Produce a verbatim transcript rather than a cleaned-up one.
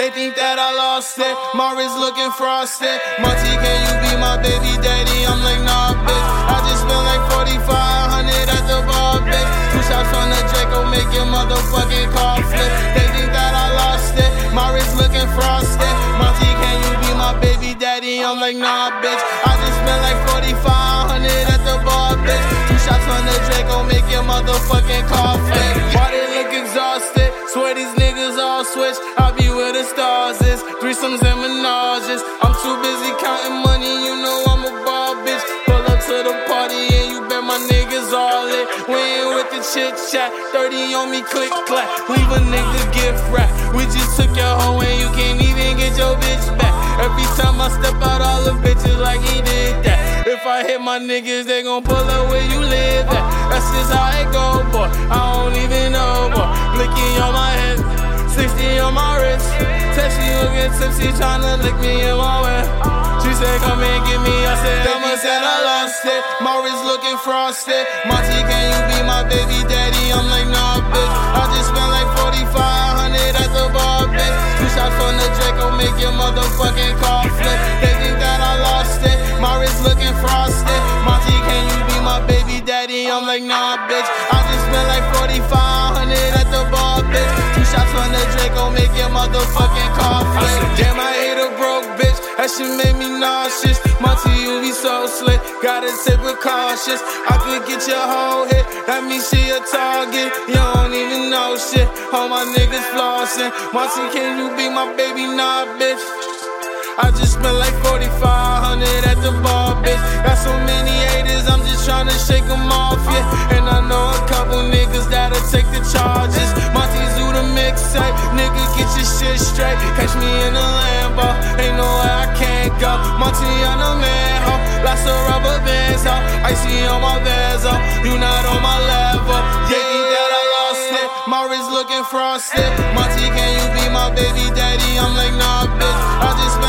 They think that I lost it. My wrist looking frosted. Monty, can you be my baby daddy? I'm like, nah, bitch. I just spent like forty-five hundred at the bar, bitch. Two shots on the Draco, make your motherfucking car flip. They think that I lost it. My wrist looking frosted. Monty, can you be my baby daddy? I'm like, nah, bitch. I just spent like forty-five hundred at the bar, bitch. Two shots on the Draco, make your motherfucking car flip. Why they look exhausted? Swear these niggas all switch. I be where the stars is. Threesomes and menages. I'm too busy counting money, you know I'm a ball bitch. Pull up to the party and you bet my niggas all lit. We ain't with the chit chat. thirty on me, click clack. Leave a nigga gift wrap. We just took your hoe and you can't even get your bitch back. Every time I step out, all the bitches like he did that. If I hit my niggas, they gon' pull up where you live at. That's just how it go, boy. I don't even know, boy. Blicky on my head, sixty on my wrist. Text you again tipsy, tryna lick me in my way. She said, come and get me. I said, I'ma said I lost it. My wrist looking frosted. Monty, can you be my baby daddy? I'm like, nah, bitch. I just spent like forty-five hundred at the bar, bitch. Two shots on the Draco, make your motherfucking car flip. They think that I lost it. My wrist looking frosted. Monty, can you be my baby daddy? I'm like, nah, bitch. I just spent like forty-five hundred at the bar, bitch. Two shots on the Draco, make your motherfucking car flip. Damn, I hate a broke bitch. That shit made me nauseous. Monty, you be so slick. Gotta take precautions. I could get your whole hit. That means she a target. You don't even know shit. All my niggas flossing. Monty, can you be my baby? Nah, bitch. I just spent like forty-five hundred at the bar, bitch. Got so many haters, I'm just tryna shake them off, yeah. And I know a couple niggas that'll take the charges. Monty's who the mixtape, nigga, get your shit straight. Catch me in a Lambo, ain't no way I can't go. Monty on the man, ho, lots of rubber bands, ho. Icy on my vans, ho, you not on my level. They think that I lost it, my wrist looking frosted. Monty, can you be my baby daddy? I'm like, nah, bitch. I just